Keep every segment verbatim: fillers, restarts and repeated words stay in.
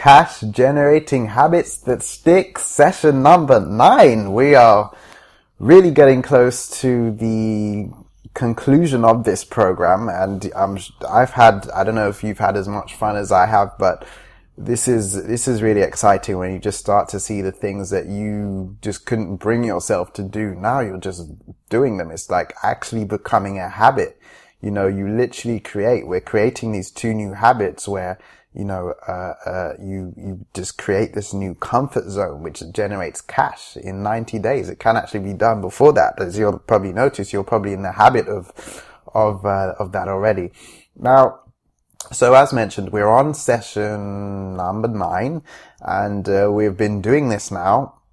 Cash Generating Habits That Stick, session number nine. We are really getting close to the conclusion of this program, and um, I've had, I don't know if you've had as much fun as I have, but this is, this is really exciting when you just start to see the things that you just couldn't bring yourself to do. Now you're just doing them. It's like actually becoming a habit. You know, you literally create, we're creating these two new habits where, you know, uh, uh, you, you just create this new comfort zone, which generates cash in ninety days. It can actually be done before that. As you'll probably notice, you're probably in the habit of, of, uh, of that already. Now, so as mentioned, we're on session number nine, and, uh, we've been doing this now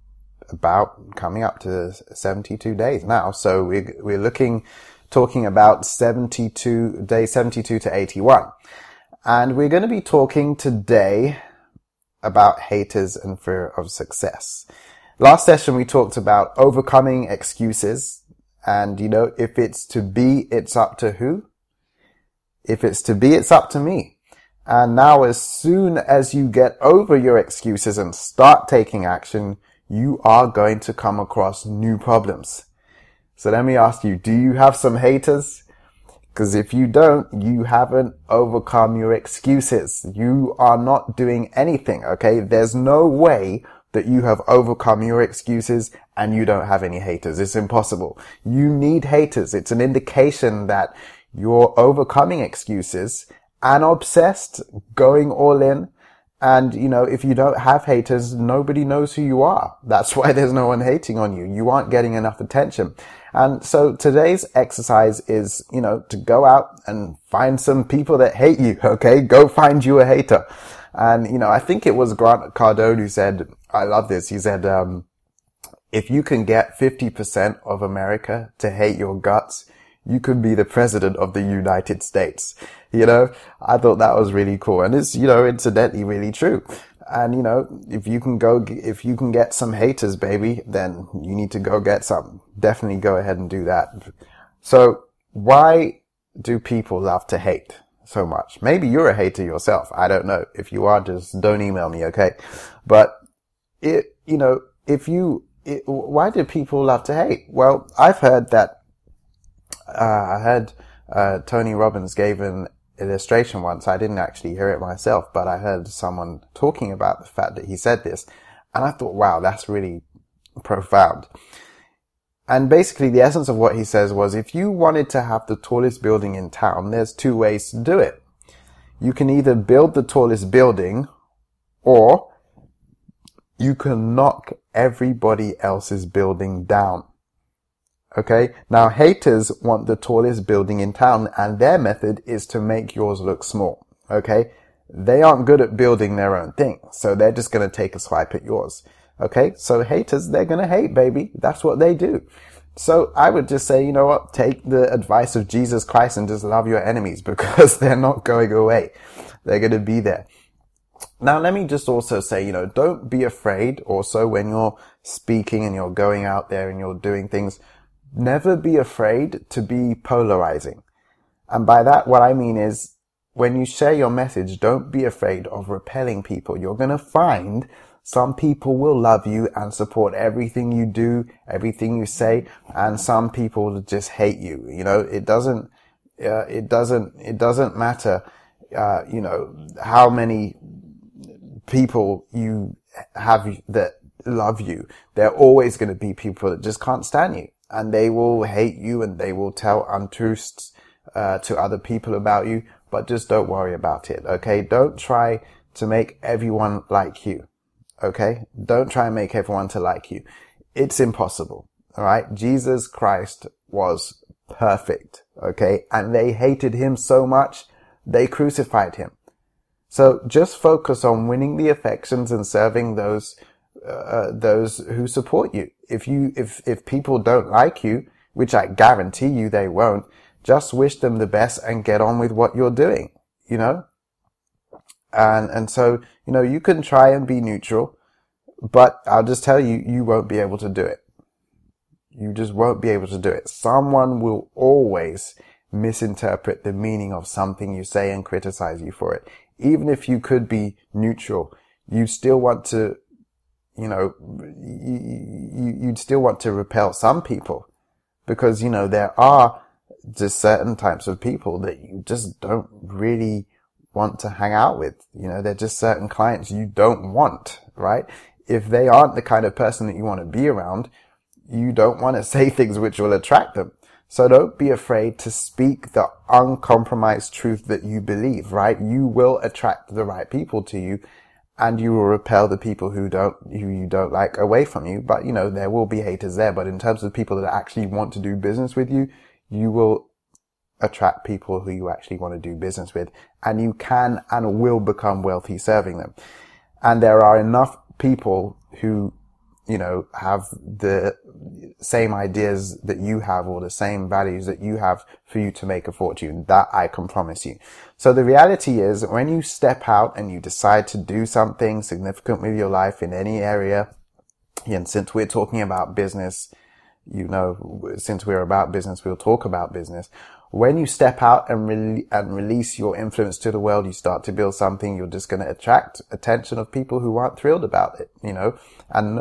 about coming up to seventy-two days now. So we're, we're looking, talking about seventy-two, day seventy-two to eighty-one. And we're going to be talking today about haters and fear of success. Last session, we talked about overcoming excuses. And, you know, if it's to be, it's up to who? If it's to be, it's up to me. And now, as soon as you get over your excuses and start taking action, you are going to come across new problems. So let me ask you, do you have some haters? Because if you don't, you haven't overcome your excuses. You are not doing anything, okay? There's no way that you have overcome your excuses and you don't have any haters. It's impossible. You need haters. It's an indication that you're overcoming excuses and obsessed, going all in. And, you know, if you don't have haters, nobody knows who you are. That's why there's no one hating on you. You aren't getting enough attention. And so today's exercise is, you know, to go out and find some people that hate you, okay? Go find you a hater. And, you know, I think it was Grant Cardone who said, I love this. He said, um, if you can get fifty percent of America to hate your guts, you could be the president of the United States. You know, I thought that was really cool. And it's, you know, incidentally really true. And, you know, if you can go, if you can get some haters, baby, then you need to go get some. Definitely go ahead and do that. So why do people love to hate so much? Maybe you're a hater yourself. I don't know. If you are, just don't email me, okay? But it, you know, if you, it, why do people love to hate? Well, I've heard that, uh, I heard, uh, Tony Robbins gave an illustration once. I didn't actually hear it myself, but I heard someone talking about the fact that he said this, and I thought, wow, that's really profound. And basically the essence of what he says was, if you wanted to have the tallest building in town, there's two ways to do it. You can either build the tallest building, or you can knock everybody else's building down. Okay. Now, haters want the tallest building in town, and their method is to make yours look small. Okay. They aren't good at building their own thing, so they're just going to take a swipe at yours. Okay. So haters, they're going to hate, baby. That's what they do. So I would just say, you know what? Take the advice of Jesus Christ and just love your enemies, because they're not going away. They're going to be there. Now, let me just also say, you know, don't be afraid also when you're speaking and you're going out there and you're doing things. Never be afraid to be polarizing. And by that, what I mean is, when you share your message, don't be afraid of repelling people. You're going to find some people will love you and support everything you do, everything you say, and some people will just hate you. You know, it doesn't, uh, it doesn't, it doesn't matter, uh, you know, how many people you have that love you. There are always going to be people that just can't stand you. And they will hate you, and they will tell untruths uh, to other people about you, but just don't worry about it, okay? Don't try to make everyone like you, okay? Don't try and make everyone to like you. It's impossible, all right? Jesus Christ was perfect, okay? And they hated him so much, they crucified him. So just focus on winning the affections and serving those Uh, those who support you. If you, if, if people don't like you, which I guarantee you they won't, just wish them the best and get on with what you're doing, you know? And, and so, you know, you can try and be neutral, but I'll just tell you, you won't be able to do it. You just won't be able to do it. Someone will always misinterpret the meaning of something you say and criticize you for it. even if you could be neutral, you still want to, you know, you, you'd still want to repel some people because, you know, there are just certain types of people that you just don't really want to hang out with. You know, they're just certain clients you don't want, right? If they aren't the kind of person that you want to be around, you don't want to say things which will attract them. So don't be afraid to speak the uncompromised truth that you believe, right? You will attract the right people to you and you will repel the people who don't, who you don't like away from you. But, you know, there will be haters there. But in terms of people that actually want to do business with you, you will attract people who you actually want to do business with, and you can and will become wealthy serving them. And there are enough people who, you know, have the same ideas that you have or the same values that you have for you to make a fortune. That I can promise you. So the reality is, when you step out and you decide to do something significant with your life in any area, and since we're talking about business, you know, since we're about business, we'll talk about business. When you step out and, re- and release your influence to the world, you start to build something, you're just going to attract attention of people who aren't thrilled about it, you know, and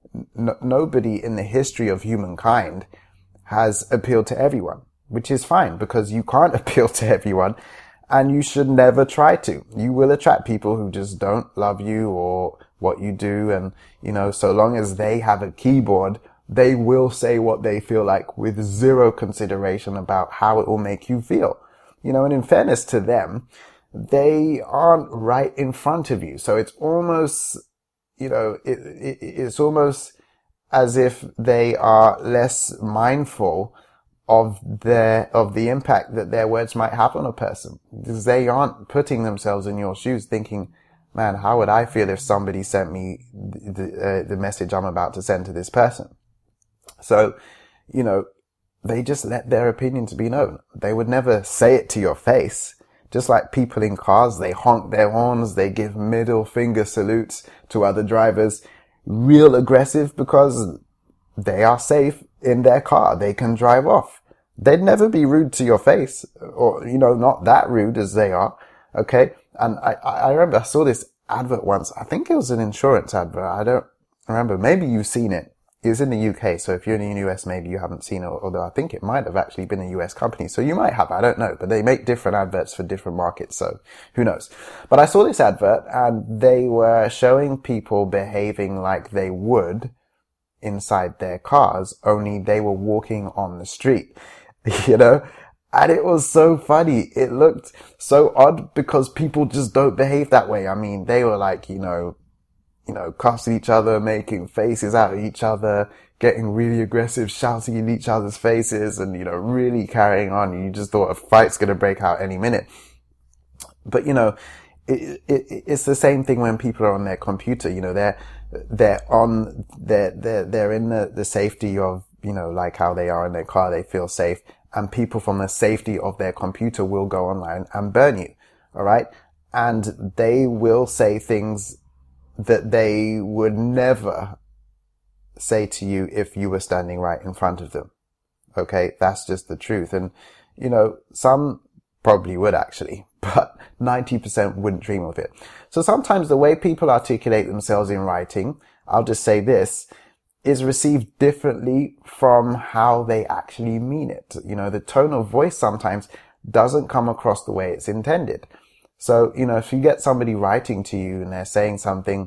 n- nobody in the history of humankind has appealed to everyone, which is fine because you can't appeal to everyone and you should never try to. You will attract people who just don't love you or what you do. And, you know, so long as they have a keyboard, they will say what they feel like with zero consideration about how it will make you feel. You know, and in fairness to them, they aren't right in front of you. So it's almost, you know, it, it, it's almost as if they are less mindful of their, of the impact that their words might have on a person. Because they aren't putting themselves in your shoes thinking, man, how would I feel if somebody sent me the, uh, the message I'm about to send to this person? So, you know, they just let their opinions be known. They would never say it to your face. Just like people in cars, they honk their horns, they give middle finger salutes to other drivers, real aggressive because they are safe in their car. They can drive off. They'd never be rude to your face, or, you know, not that rude as they are. Okay. And I, I remember I saw this advert once. I think it was an insurance advert. I don't remember. Maybe you've seen it. It was in the U K, so if you're in the U S, maybe you haven't seen it, although I think it might have actually been a U S company. So you might have, I don't know, but they make different adverts for different markets, so who knows. But I saw this advert and they were showing people behaving like they would inside their cars, only they were walking on the street, you know? And it was so funny. It looked so odd because people just don't behave that way. I mean, they were like, you know, you know, cussing each other, making faces at each other, getting really aggressive, shouting in each other's faces and, you know, really carrying on. You just thought a fight's going to break out any minute. But, you know, it, it, it's the same thing when people are on their computer. You know, they're, they're on, they're, they're, they're in the, the safety of, you know, like how they are in their car, they feel safe. And people from the safety of their computer will go online and burn you. All right. And they will say things that they would never say to you if you were standing right in front of them. Okay. That's just the truth. And, you know, some probably would actually, but ninety percent wouldn't dream of it. So sometimes the way people articulate themselves in writing, I'll just say this, is received differently from how they actually mean it. You know, the tone of voice sometimes doesn't come across the way it's intended. So, you know, if you get somebody writing to you and they're saying something,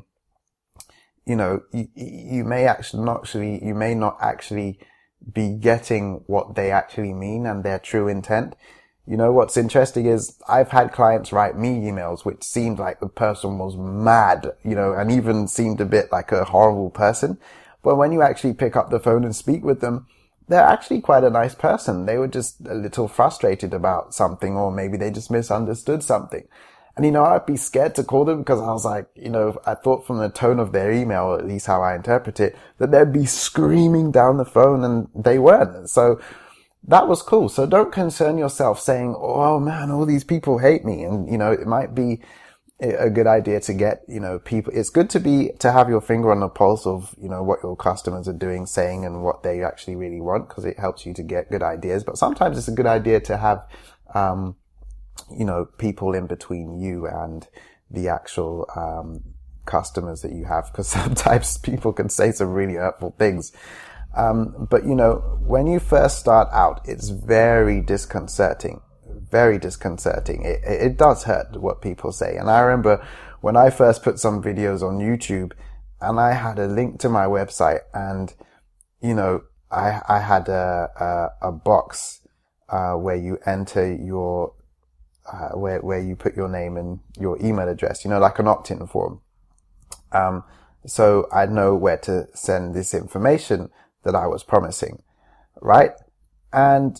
you know, you, you may actually not actually, you may not actually be getting what they actually mean and their true intent. You know, what's interesting is I've had clients write me emails which seemed like the person was mad, you know, and even seemed a bit like a horrible person. But when you actually pick up the phone and speak with them, they're actually quite a nice person. They were just a little frustrated about something, or maybe they just misunderstood something. And, you know, I'd be scared to call them because I was like, you know, I thought from the tone of their email, at least how I interpret it, that they'd be screaming down the phone, and they weren't. So that was cool. So don't concern yourself saying, oh man, all these people hate me. And, you know, it might be a good idea to get, you know, people, it's good to be, to have your finger on the pulse of, you know, what your customers are doing, saying, and what they actually really want, because it helps you to get good ideas. But sometimes it's a good idea to have, um, you know, people in between you and the actual, um, customers that you have, because sometimes people can say some really hurtful things. Um, but you know, when you first start out, it's very disconcerting, very disconcerting. It, it does hurt what people say. And I remember when I first put some videos on YouTube and I had a link to my website, and, you know, I, I had a, a, a box, uh, where you enter your, uh, where, where you put your name and your email address, you know, like an opt-in form. Um, so I know where to send this information that I was promising, right? And,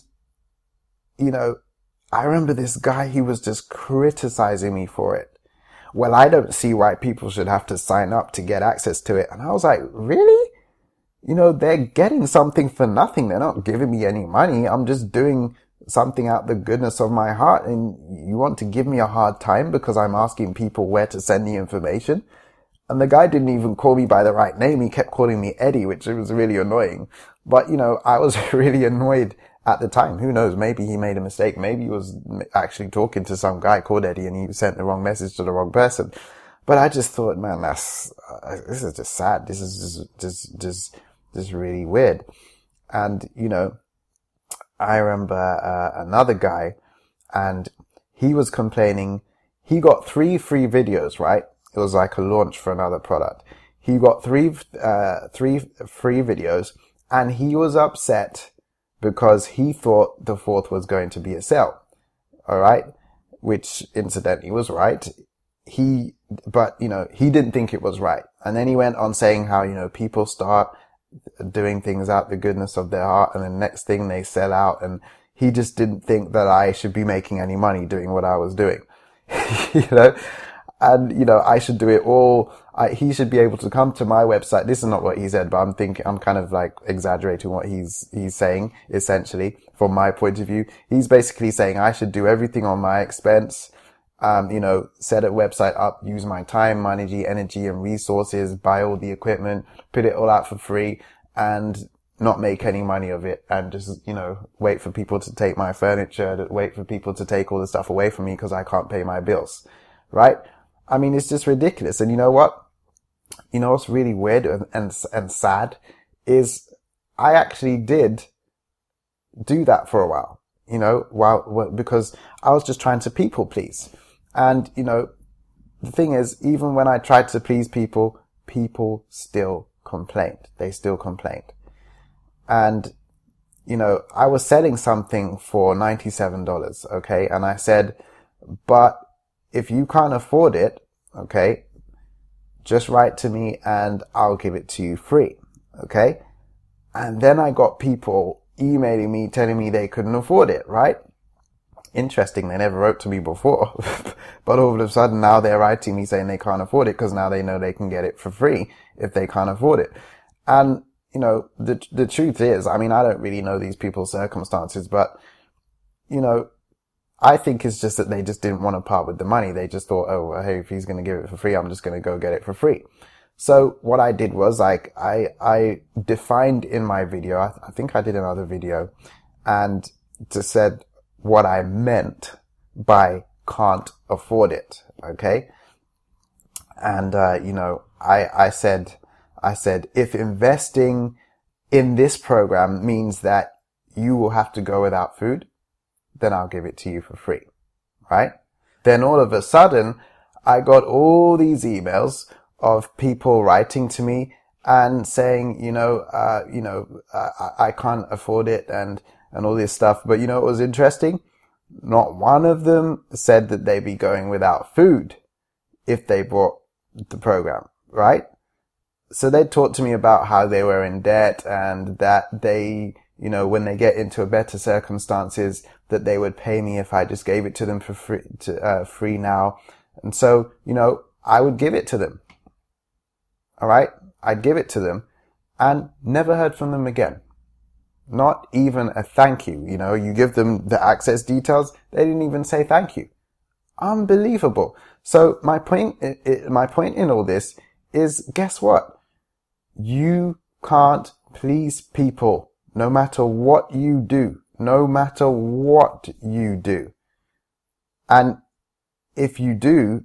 you know, I remember this guy, he was just criticizing me for it. Well, I don't see why people should have to sign up to get access to it. And I was like, really? You know, they're getting something for nothing. They're not giving me any money. I'm just doing something out the goodness of my heart. And you want to give me a hard time because I'm asking people where to send the information? And the guy didn't even call me by the right name. He kept calling me Eddie, which was really annoying. But, you know, I was really annoyed at the time. Who knows? Maybe he made a mistake. Maybe he was actually talking to some guy called Eddie and he sent the wrong message to the wrong person. But I just thought, man, that's, uh, this is just sad. This is just, just, just, just really weird. And, you know, I remember, uh, another guy, and he was complaining. He got three free videos, right? It was like a launch for another product. He got three, uh, three free videos, and he was upset because he thought the fourth was going to be a sale. All right. Which incidentally was right. He, but you know, he didn't think it was right. And then he went on saying how, you know, people start doing things out the goodness of their heart, and the next thing they sell out. And he just didn't think that I should be making any money doing what I was doing. You know? And, you know, I should do it all. I, he should be able to come to my website. This is not what he said, but I'm thinking, I'm kind of like exaggerating what he's, he's saying, essentially, from my point of view. He's basically saying I should do everything on my expense. Um, you know, set a website up, use my time, money, energy and resources, buy all the equipment, put it all out for free, and not make any money of it, and just, you know, wait for people to take my furniture, wait for people to take all the stuff away from me because I can't pay my bills. Right? I mean, it's just ridiculous. And you know what? You know what's really weird and, and, and sad is I actually did do that for a while, you know, while, because I was just trying to people please. And, you know, the thing is, even when I tried to please people, people still complained. They still complained. And, you know, I was selling something for ninety-seven dollars, okay? And I said, but if you can't afford it, okay, just write to me and I'll give it to you free, okay? And then I got people emailing me telling me they couldn't afford it, right? Interesting, they never wrote to me before. But all of a sudden now they're writing me saying they can't afford it because now they know they can get it for free if they can't afford it. And, you know, the the truth is, I mean, I don't really know these people's circumstances, but, you know, I think it's just that they just didn't want to part with the money. They just thought, oh, well, hey, if he's going to give it for free, I'm just going to go get it for free. So what I did was like, I, I defined in my video, I, I think I did another video, and just said what I meant by can't afford it. Okay. And, uh, you know, I, I said, I said, if investing in this program means that you will have to go without food, then I'll give it to you for free, right? Then all of a sudden, I got all these emails of people writing to me and saying, you know, uh, you know, I, I can't afford it and, and all this stuff. But you know what was interesting? Not one of them said that they'd be going without food if they bought the program, right? So they talked to me about how they were in debt and that they, you know, when they get into a better circumstances, that they would pay me if I just gave it to them for free, to, uh, free now. And so, you know, I would give it to them. All right. I'd give it to them and never heard from them again. Not even a thank you. You know, you give them the access details. They didn't even say thank you. Unbelievable. So my point, my point in all this is, guess what? You can't please people no matter what you do. No matter what you do. And if you do,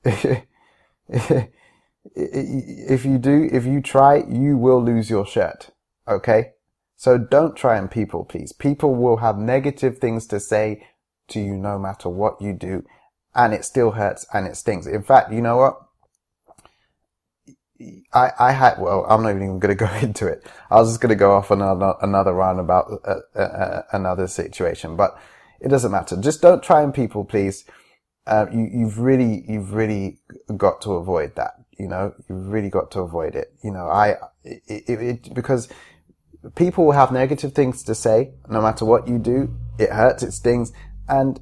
if you do, if you try, you will lose your shirt. Okay? So don't try and people please. People will have negative things to say to you no matter what you do. And it still hurts and it stings. In fact, you know what? I, I had, well, I'm not even going to go into it. I was just going to go off on another, another round about uh, uh, another situation, but it doesn't matter. Just don't try and people please. Uh, you, you've really, you've really got to avoid that. You know, you've really got to avoid it. You know, I, it, it, it because people will have negative things to say no matter what you do. It hurts, it stings, and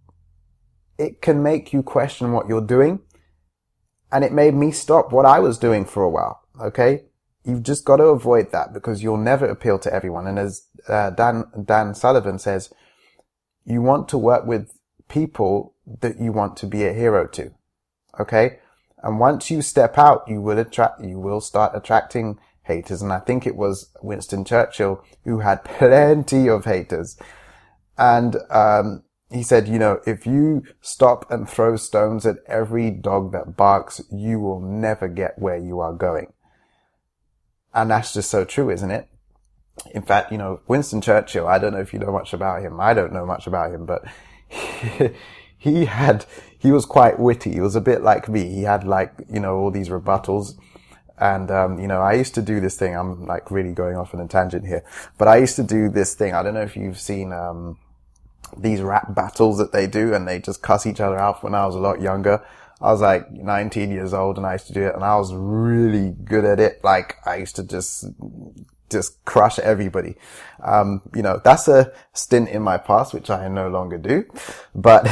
it can make you question what you're doing. And it made me stop what I was doing for a while. Okay. You've just got to avoid that because you'll never appeal to everyone. And as uh, Dan, Dan Sullivan says, you want to work with people that you want to be a hero to. Okay. And once you step out, you will attract, you will start attracting haters. And I think it was Winston Churchill who had plenty of haters. And, um, he said, you know, if you stop and throw stones at every dog that barks, you will never get where you are going. And that's just so true, isn't it? In fact, you know, Winston Churchill, I don't know if you know much about him. I don't know much about him, but he, he had, he was quite witty. He was a bit like me. He had like, you know, all these rebuttals. And, um, you know, I used to do this thing. I'm like really going off on a tangent here, but I used to do this thing. I don't know if you've seen, um, these rap battles that they do and they just cuss each other out. When I was a lot younger, I was like nineteen years old and I used to do it and I was really good at it. Like I used to just, just crush everybody. Um, you know, that's a stint in my past, which I no longer do, but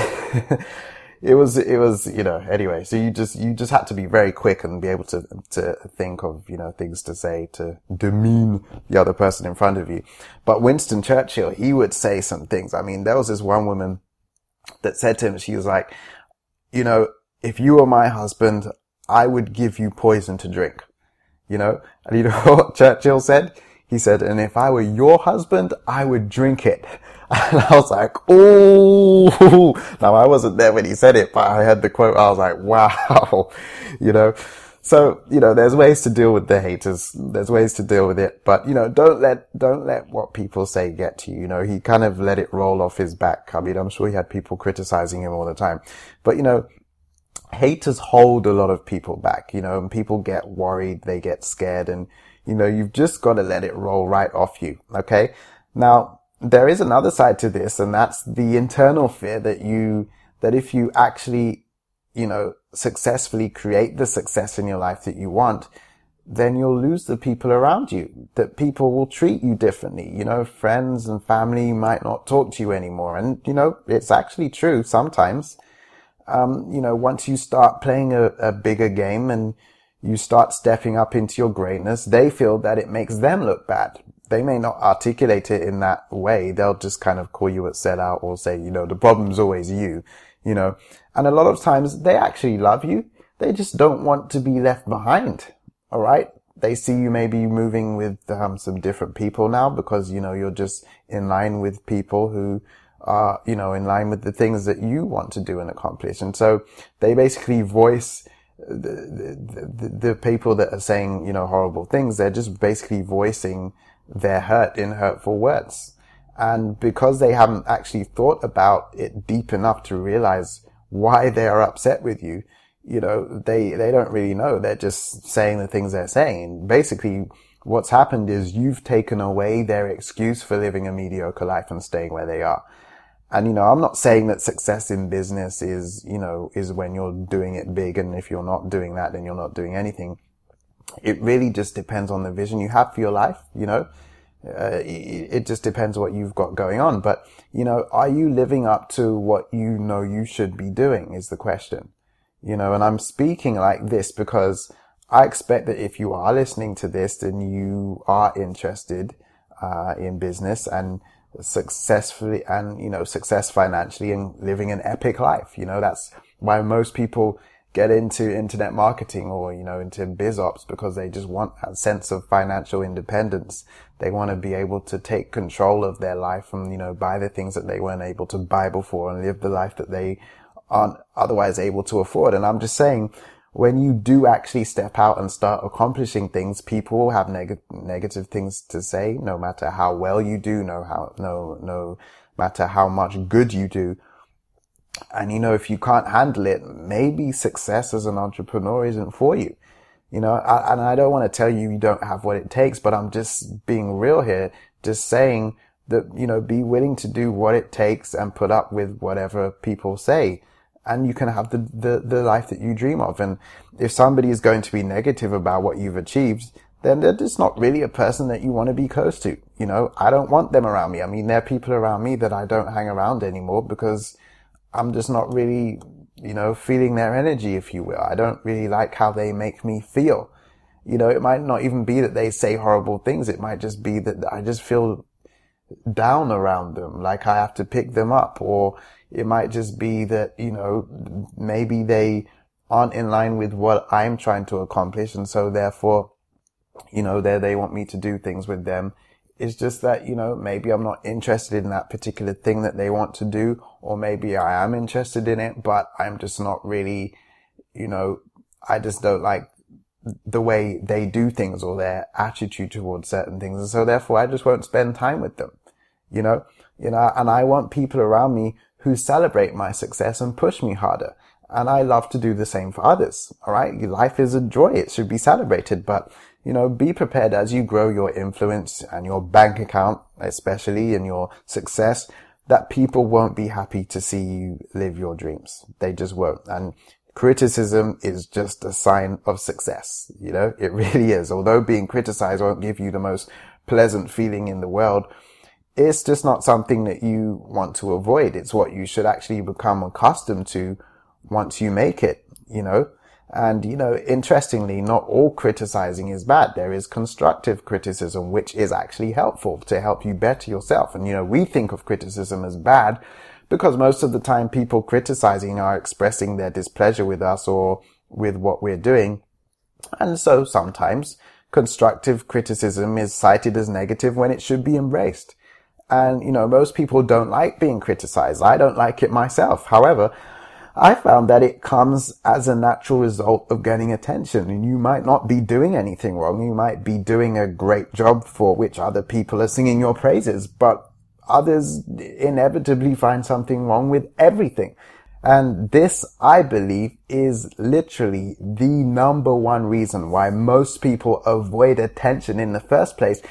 it was, it was, you know, anyway, so you just, you just had to be very quick and be able to, to think of, you know, things to say to demean the other person in front of you. But Winston Churchill, he would say some things. I mean, there was this one woman that said to him, she was like, you know, if you were my husband, I would give you poison to drink, you know, and you know what Churchill said? He said, and if I were your husband, I would drink it. And I was like, oh, now I wasn't there when he said it, but I heard the quote. I was like, wow, you know, so, you know, there's ways to deal with the haters. There's ways to deal with it, but, you know, don't let, don't let what people say get to you. You know, he kind of let it roll off his back. I mean, I'm sure he had people criticizing him all the time, but, you know, haters hold a lot of people back, you know, and people get worried, they get scared, and, you know, you've just got to let it roll right off you. Okay. Now, there is another side to this, and that's the internal fear that you, that if you actually, you know, successfully create the success in your life that you want, then you'll lose the people around you, that people will treat you differently. You know, friends and family might not talk to you anymore. And, you know, it's actually true sometimes. Um, you know, once you start playing a, a bigger game and you start stepping up into your greatness, they feel that it makes them look bad. They may not articulate it in that way. They'll just kind of call you a sellout or say, you know, the problem's always you, you know. And a lot of times they actually love you. They just don't want to be left behind. All right. They see you maybe moving with um, some different people now because, you know, you're just in line with people who are, you know, in line with the things that you want to do and accomplish. And so they basically voice the, the, the, the people that are saying, you know, horrible things. They're just basically voicing their hurt in hurtful words. And because they haven't actually thought about it deep enough to realize why they are upset with you, you know, they, they don't really know. They're just saying the things they're saying. Basically, what's happened is you've taken away their excuse for living a mediocre life and staying where they are. And, you know, I'm not saying that success in business is, you know, is when you're doing it big. And if you're not doing that, then you're not doing anything. It really just depends on the vision you have for your life, you know. Uh, it just depends what you've got going on. But, you know, are you living up to what you know you should be doing is the question. You know, and I'm speaking like this because I expect that if you are listening to this, then you are interested uh in business and successfully and, you know, success financially and living an epic life. You know, that's why most people get into internet marketing or, you know, into biz ops, because they just want that sense of financial independence. They want to be able to take control of their life and, you know, buy the things that they weren't able to buy before and live the life that they aren't otherwise able to afford. And I'm just saying, when you do actually step out and start accomplishing things, people will have neg- negative things to say, no matter how well you do, no how, no, no matter how much good you do. And, you know, if you can't handle it, maybe success as an entrepreneur isn't for you. You know, I, and I don't want to tell you you don't have what it takes, but I'm just being real here, just saying that, you know, be willing to do what it takes and put up with whatever people say. And you can have the, the, the life that you dream of. And if somebody is going to be negative about what you've achieved, then they're just not really a person that you want to be close to. You know, I don't want them around me. I mean, there are people around me that I don't hang around anymore because I'm just not really, you know, feeling their energy, if you will. I don't really like how they make me feel. You know, it might not even be that they say horrible things. It might just be that I just feel down around them, like I have to pick them up. Or it might just be that, you know, maybe they aren't in line with what I'm trying to accomplish. And so therefore, you know, they they want me to do things with them. It's just that, you know, maybe I'm not interested in that particular thing that they want to do, or maybe I am interested in it, but I'm just not really, you know, I just don't like the way they do things or their attitude towards certain things. And so therefore I just won't spend time with them, you know, you know, and I want people around me who celebrate my success and push me harder. And I love to do the same for others. All right. Life is a joy. It should be celebrated, but you know, be prepared as you grow your influence and your bank account, especially in your success, that people won't be happy to see you live your dreams. They just won't. And criticism is just a sign of success. You know, it really is. Although being criticized won't give you the most pleasant feeling in the world, it's just not something that you want to avoid. It's what you should actually become accustomed to once you make it, you know. And, you know, interestingly, not all criticizing is bad. There is constructive criticism, which is actually helpful to help you better yourself. And, you know, we think of criticism as bad because most of the time people criticizing are expressing their displeasure with us or with what we're doing. And so sometimes constructive criticism is cited as negative when it should be embraced. And, you know, most people don't like being criticized. I don't like it myself. However, I found that it comes as a natural result of getting attention, and you might not be doing anything wrong. You might be doing a great job for which other people are singing your praises, but others inevitably find something wrong with everything. And this, I believe, is literally the number one reason why most people avoid attention in the first place,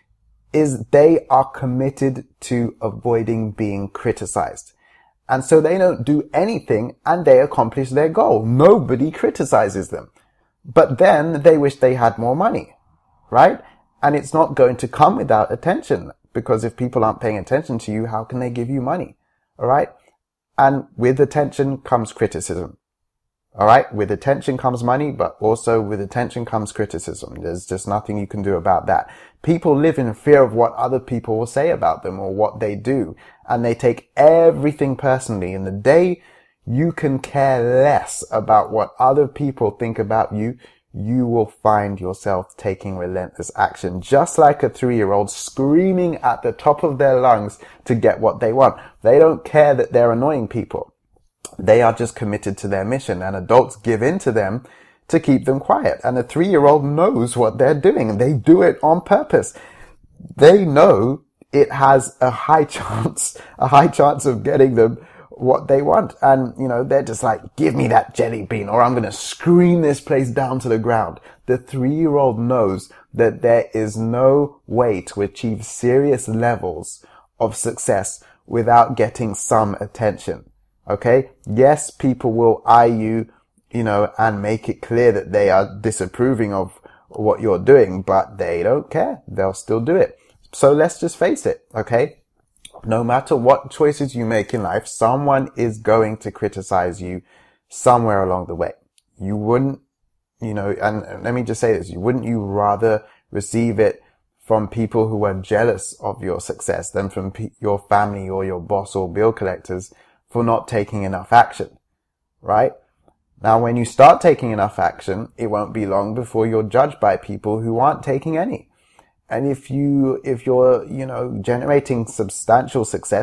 is they are committed to avoiding being criticized. And so they don't do anything and they accomplish their goal. Nobody criticizes them. But then they wish they had more money, right? And it's not going to come without attention, because if people aren't paying attention to you, how can they give you money? All right. And with attention comes criticism. All right. With attention comes money, but also with attention comes criticism. There's just nothing you can do about that. People live in fear of what other people will say about them or what they do. And they take everything personally. And the day you can care less about what other people think about you, you will find yourself taking relentless action, just like a three-year-old screaming at the top of their lungs to get what they want. They don't care that they're annoying people. They are just committed to their mission, and adults give in to them to keep them quiet. And a three-year-old knows what they're doing, and they do it on purpose. They know it has a high chance, a high chance of getting them what they want. And, you know, they're just like, give me that jelly bean or I'm going to scream this place down to the ground. The three-year-old knows that there is no way to achieve serious levels of success without getting some attention. Okay? Yes, people will eye you, you know, and make it clear that they are disapproving of what you're doing, but they don't care. They'll still do it. So let's just face it, okay? No matter what choices you make in life, someone is going to criticize you somewhere along the way. You wouldn't, you know, and let me just say this, you wouldn't you rather receive it from people who are jealous of your success than from pe- your family or your boss or bill collectors for not taking enough action, right? Now, when you start taking enough action, it won't be long before you're judged by people who aren't taking any. And if you, if you're, you know, generating substantial success,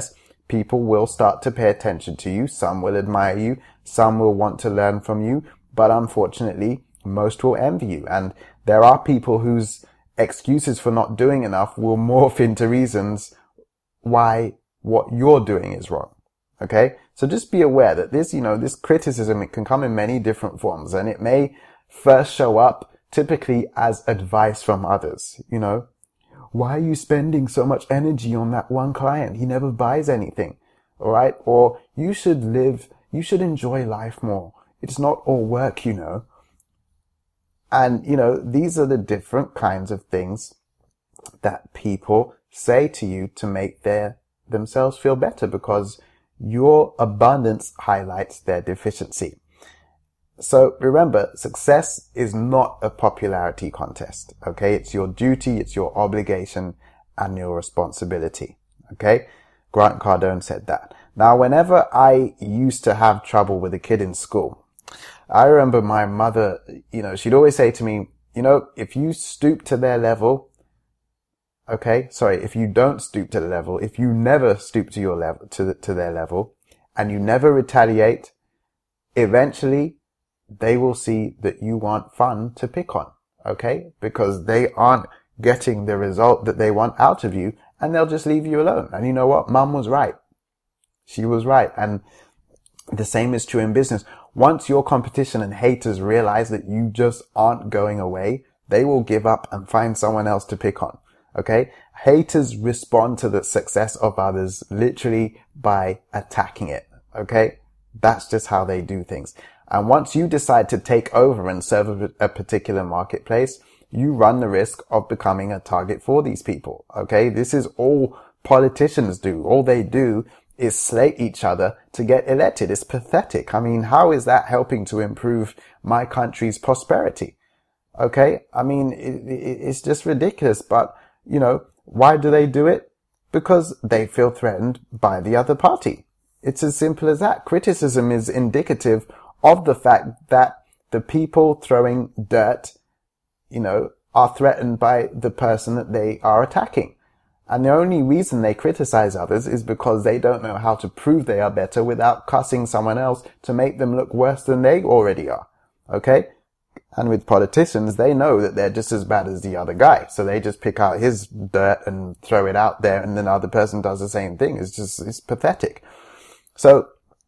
people will start to pay attention to you. Some will admire you. Some will want to learn from you. But unfortunately, most will envy you. And there are people whose excuses for not doing enough will morph into reasons why what you're doing is wrong. Okay? So just be aware that this, you know, this criticism, it can come in many different forms, and it may first show up typically as advice from others. You know, why are you spending so much energy on that one client? He never buys anything. All right? Or you should live, you should enjoy life more. It's not all work, you know. And, you know, these are the different kinds of things that people say to you to make their themselves feel better, because your abundance highlights their deficiency. So remember, success is not a popularity contest. Okay. It's your duty. It's your obligation and your responsibility. Okay. Grant Cardone said that. Now, whenever I used to have trouble with a kid in school, I remember my mother, you know, she'd always say to me, you know, if you stoop to their level, okay, sorry, if you don't stoop to the level, if you never stoop to your level, to the, to their level, and you never retaliate, eventually they will see that you want fun to pick on, okay? Because they aren't getting the result that they want out of you, and they'll just leave you alone. And you know what? Mum was right. She was right. And the same is true in business. Once your competition and haters realize that you just aren't going away, they will give up and find someone else to pick on. Okay? Haters respond to the success of others literally by attacking it. Okay? That's just how they do things. And once you decide to take over and serve a particular marketplace, you run the risk of becoming a target for these people. Okay? This is all politicians do. All they do is slate each other to get elected. It's pathetic. I mean, how is that helping to improve my country's prosperity? Okay? I mean, it, it, it's just ridiculous. But, you know, why do they do it? Because they feel threatened by the other party. It's as simple as that. Criticism is indicative of the fact that the people throwing dirt, you know, are threatened by the person that they are attacking. And the only reason they criticize others is because they don't know how to prove they are better without cussing someone else to make them look worse than they already are. Okay? And with politicians, they know that they're just as bad as the other guy. So they just pick out his dirt and throw it out there, and then the other person does the same thing. It's just, it's pathetic. So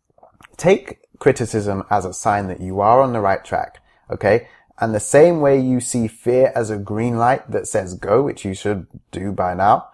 take criticism as a sign that you are on the right track. Okay? And the same way you see fear as a green light that says go, which you should do by now,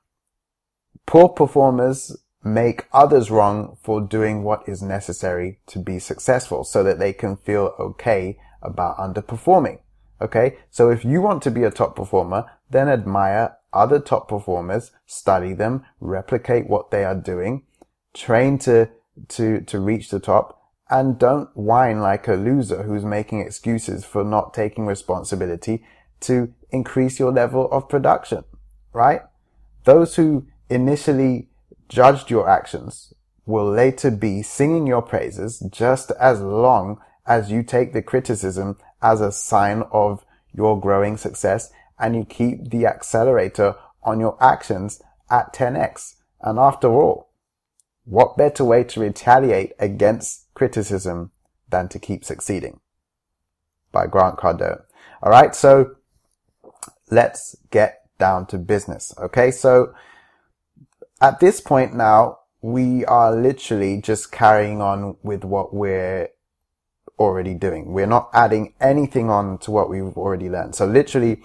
poor performers make others wrong for doing what is necessary to be successful so that they can feel okay about underperforming. Okay? So if you want to be a top performer, then admire other top performers, study them, replicate what they are doing, train to, to, to reach the top, and don't whine like a loser who's making excuses for not taking responsibility to increase your level of production. Right? Those who initially judged your actions will later be singing your praises just as long as you take the criticism as a sign of your growing success and you keep the accelerator on your actions at ten x. And after all, what better way to retaliate against criticism than to keep succeeding? By Grant Cardone. All right, so let's get down to business. Okay, so at this point now, we are literally just carrying on with what we're already doing. We're not adding anything on to what we've already learned. So literally,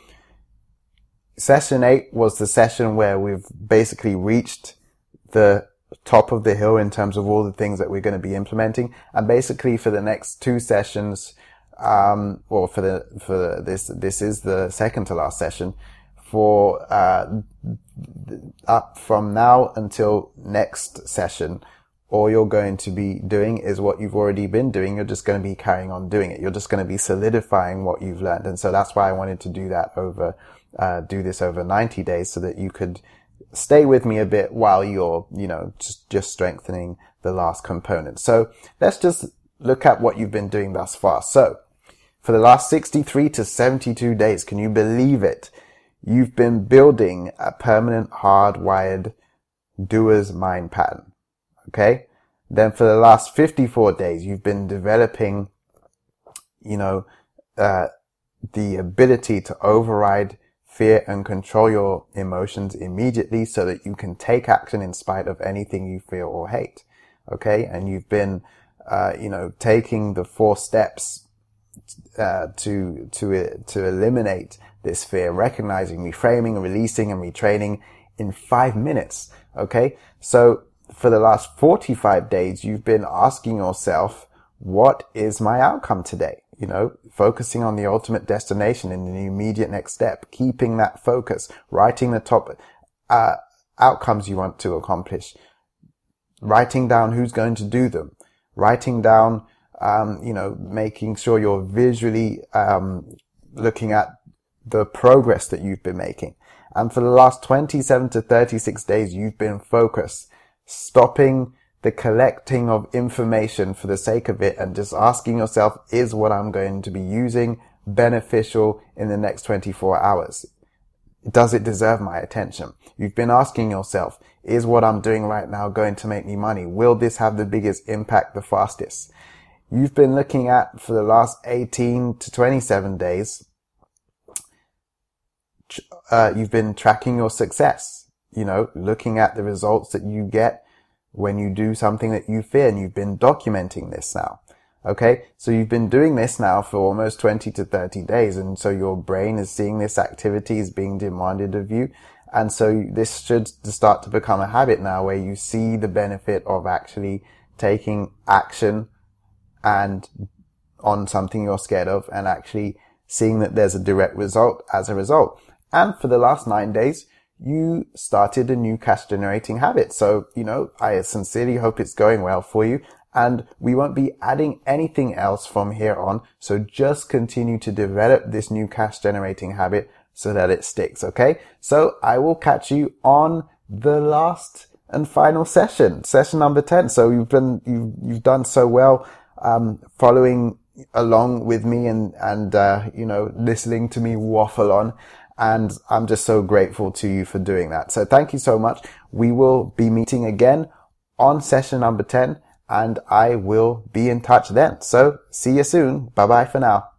session eight was the session where we've basically reached the top of the hill in terms of all the things that we're going to be implementing. And basically for the next two sessions, um, or for the, for this, this is the second to last session for, uh, up from now until next session. All you're going to be doing is what you've already been doing. You're just going to be carrying on doing it. You're just going to be solidifying what you've learned. And so that's why I wanted to do that over, uh, do this over ninety days so that you could stay with me a bit while you're, you know, just, just strengthening the last component. So let's just look at what you've been doing thus far. So for the last sixty-three to seventy-two days, can you believe it? You've been building a permanent hardwired doer's mind pattern. Okay. Then for the last fifty-four days, you've been developing, you know, uh, the ability to override fear and control your emotions immediately so that you can take action in spite of anything you fear or hate. Okay. And you've been, uh, you know, taking the four steps, uh, to, to, to eliminate this fear, recognizing, reframing, releasing, and retraining in five minutes. Okay. So for the last forty-five days, you've been asking yourself, what is my outcome today? You know, focusing on the ultimate destination and the immediate next step, keeping that focus, writing the top, uh, outcomes you want to accomplish, writing down who's going to do them, writing down, um, you know, making sure you're visually, um, looking at the progress that you've been making. And for the last twenty-seven to thirty-six days, you've been focused, stopping the collecting of information for the sake of it and just asking yourself, is what I'm going to be using beneficial in the next twenty-four hours? Does it deserve my attention? You've been asking yourself, is what I'm doing right now going to make me money? Will this have the biggest impact the fastest? You've been looking at, for the last eighteen to twenty-seven days, uh, you've been tracking your success, you know, looking at the results that you get when you do something that you fear, and you've been documenting this now. Okay. So you've been doing this now for almost twenty to thirty days. And so your brain is seeing this activity is being demanded of you. And so this should start to become a habit now where you see the benefit of actually taking action and on something you're scared of, and actually seeing that there's a direct result as a result. And for the last nine days, you started a new cash generating habit. So, you know, I sincerely hope it's going well for you, and we won't be adding anything else from here on. So just continue to develop this new cash generating habit so that it sticks. Okay. So I will catch you on the last and final session, session number ten. So you've been, you've, you've done so well, um, following along with me and, and, uh, you know, listening to me waffle on. And I'm just so grateful to you for doing that. So thank you so much. We will be meeting again on session number ten, and I will be in touch then. So see you soon. Bye bye for now.